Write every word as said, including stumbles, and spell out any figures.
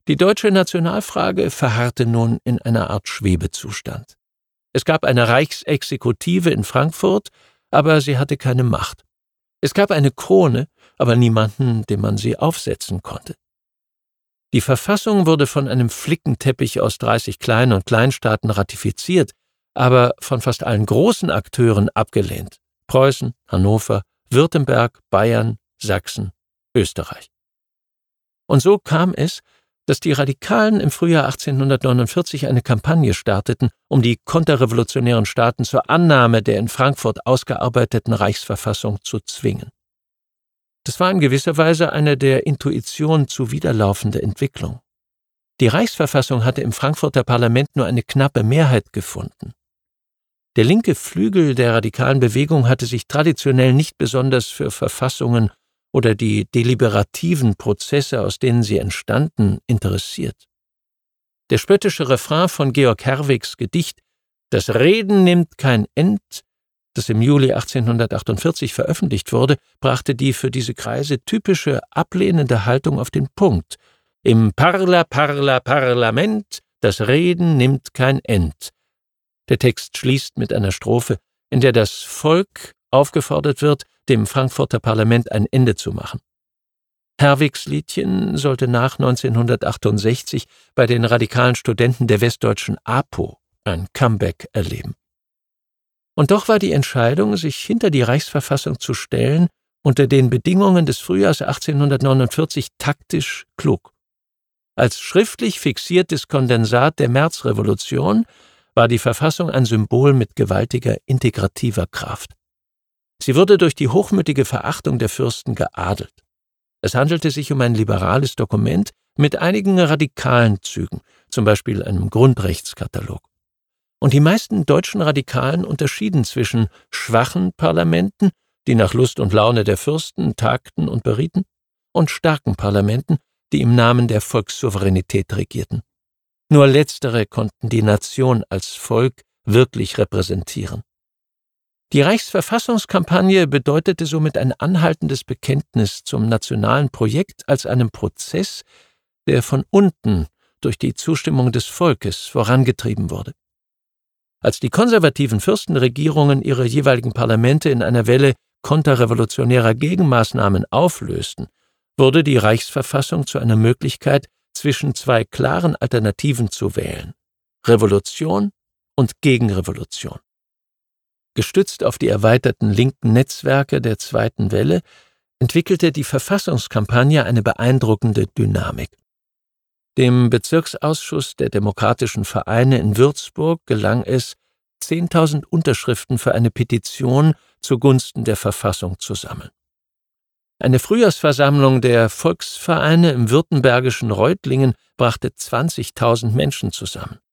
Die deutsche Nationalfrage verharrte nun in einer Art Schwebezustand. Es gab eine Reichsexekutive in Frankfurt, aber sie hatte keine Macht. Es gab eine Krone, aber niemanden, dem man sie aufsetzen konnte. Die Verfassung wurde von einem Flickenteppich aus dreißig Klein- und Kleinstaaten ratifiziert, aber von fast allen großen Akteuren abgelehnt. Preußen, Hannover, Württemberg, Bayern, Sachsen, Österreich. Und so kam es, dass die Radikalen im Frühjahr achtzehnhundertneunundvierzig eine Kampagne starteten, um die konterrevolutionären Staaten zur Annahme der in Frankfurt ausgearbeiteten Reichsverfassung zu zwingen. Das war in gewisser Weise eine der Intuition zuwiderlaufende Entwicklung. Die Reichsverfassung hatte im Frankfurter Parlament nur eine knappe Mehrheit gefunden. Der linke Flügel der radikalen Bewegung hatte sich traditionell nicht besonders für Verfassungen oder die deliberativen Prozesse, aus denen sie entstanden, interessiert. Der spöttische Refrain von Georg Herwigs Gedicht »Das Reden nimmt kein End«, das im Juli achtzehnhundertachtundvierzig veröffentlicht wurde, brachte die für diese Kreise typische ablehnende Haltung auf den Punkt. Im Parla, Parla, Parlament, das Reden nimmt kein End. Der Text schließt mit einer Strophe, in der das Volk aufgefordert wird, dem Frankfurter Parlament ein Ende zu machen. Herwigs Liedchen sollte nach neunzehnhundertachtundsechzig bei den radikalen Studenten der westdeutschen A P O ein Comeback erleben. Und doch war die Entscheidung, sich hinter die Reichsverfassung zu stellen, unter den Bedingungen des Frühjahrs achtzehnhundertneunundvierzig taktisch klug. Als schriftlich fixiertes Kondensat der Märzrevolution war die Verfassung ein Symbol mit gewaltiger integrativer Kraft. Sie wurde durch die hochmütige Verachtung der Fürsten geadelt. Es handelte sich um ein liberales Dokument mit einigen radikalen Zügen, zum Beispiel einem Grundrechtskatalog. Und die meisten deutschen Radikalen unterschieden zwischen schwachen Parlamenten, die nach Lust und Laune der Fürsten tagten und berieten, und starken Parlamenten, die im Namen der Volkssouveränität regierten. Nur letztere konnten die Nation als Volk wirklich repräsentieren. Die Reichsverfassungskampagne bedeutete somit ein anhaltendes Bekenntnis zum nationalen Projekt als einem Prozess, der von unten durch die Zustimmung des Volkes vorangetrieben wurde. Als die konservativen Fürstenregierungen ihre jeweiligen Parlamente in einer Welle konterrevolutionärer Gegenmaßnahmen auflösten, wurde die Reichsverfassung zu einer Möglichkeit, zwischen zwei klaren Alternativen zu wählen: Revolution und Gegenrevolution. Gestützt auf die erweiterten linken Netzwerke der zweiten Welle entwickelte die Verfassungskampagne eine beeindruckende Dynamik. Dem Bezirksausschuss der Demokratischen Vereine in Würzburg gelang es, zehntausend Unterschriften für eine Petition zugunsten der Verfassung zu sammeln. Eine Frühjahrsversammlung der Volksvereine im württembergischen Reutlingen brachte zwanzigtausend Menschen zusammen.